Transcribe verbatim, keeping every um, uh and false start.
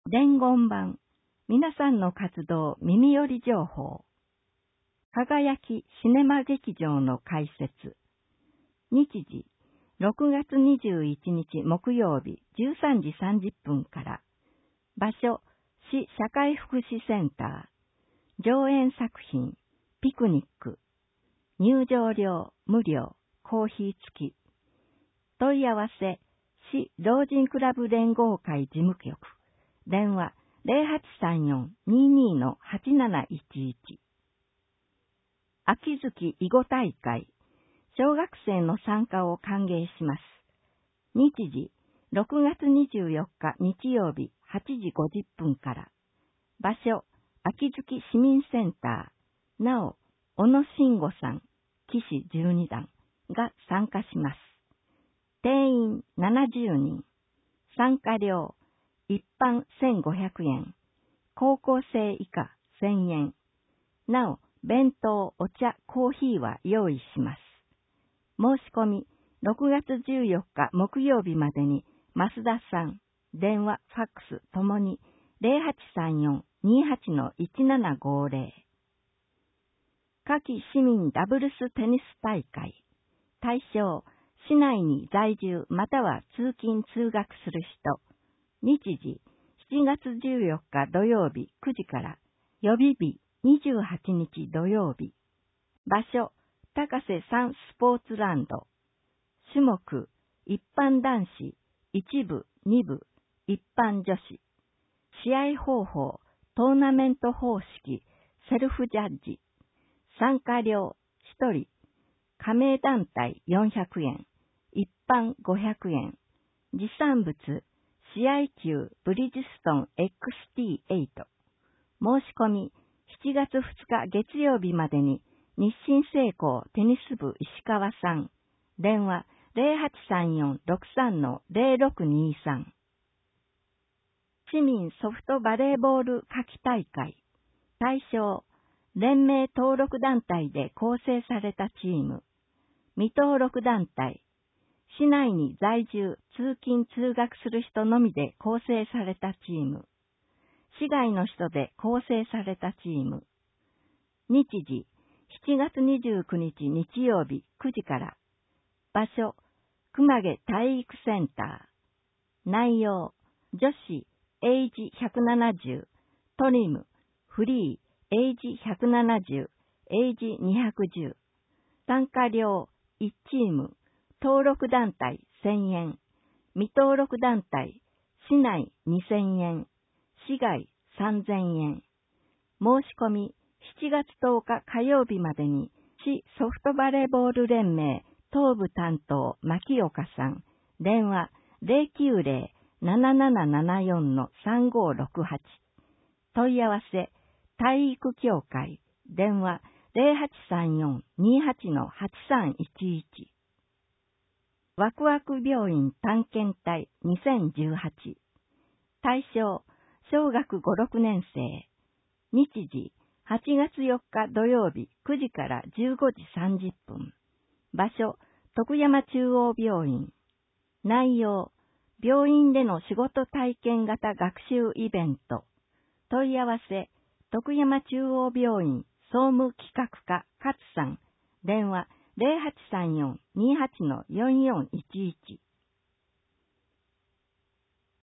伝言版、皆さんの活動耳寄り情報。輝きシネマ劇場の開設。日時、ろくがつにじゅういちにち木曜日じゅうさんじさんじゅっぷんから。場所、市社会福祉センター。上演作品、ピクニック。入場料無料、コーヒー付き。問い合わせ、市老人クラブ連合会事務局。電話 ゼロはちさんよん にーにー のはちなないちいち。秋月囲碁大会、小学生の参加を歓迎します。日時、ろくがつにじゅうよっか日曜日はちじごじゅっぷんから。場所、秋月市民センター。なお、小野慎吾さん、騎士じゅうにだんが参加します。定員ななじゅうにん。参加料、一般せんごひゃくえん。高校生以下せんえん。なお、弁当、お茶、コーヒーは用意します。申し込み、ろくがつじゅうよっか木曜日までに、増田さん、電話、ファックスともに、ゼロはちさんよん にーはちのいちななごゼロ。夏季市民ダブルステニス大会。対象、市内に在住または通勤通学する人。日時、しちがつじゅうよっか土曜日くじから。予備日、にじゅうはちにち土曜日。場所、高瀬山スポーツランド。種目、一般男子、一部、二部、一般女子。試合方法、トーナメント方式、セルフジャッジ。参加料、一人。加盟団体よんひゃくえん。一般ごひゃくえん。持参物、試合球ブリヂストン エックスティーエイト。申し込み、しちがつふつか月曜日までに、日清製鋼テニス部石川さん。電話ゼロはちさんよん ろくさんのゼロろくにさん。市民ソフトバレーボール夏季大会。対象、連盟登録団体で構成されたチーム。未登録団体。市内に在住、通勤通学する人のみで構成されたチーム。市外の人で構成されたチーム。日時、しちがつにじゅうくにち日曜日くじから。場所、熊毛体育センター。内容、女子、エイジひゃくななじゅう、トリム、フリー、エイジひゃくななじゅう、エイジにひゃくじゅう。参加料、いちチーム、登録団体せんえん、未登録団体、市内にせんえん、市外さんぜんえん。申し込み、しちがつとおか火曜日までに、市ソフトバレーボール連盟東部担当牧岡さん、電話ゼロきゅうゼロ ななななななよんのさんごろくはち。問い合わせ、体育協会、電話ゼロはちさんよん にーはちのはちさんいちいち。ワクワク病院探検隊にせんじゅうはち。対象、小学ご、ろくねん生。日時、はちがつよっか土曜日くじからじゅうごじさんじゅっぷん。場所、徳山中央病院。内容、病院での仕事体験型学習イベント。問い合わせ、徳山中央病院総務企画課勝さん。電話ゼロはちさんよん にーはちのよんよんいちいち。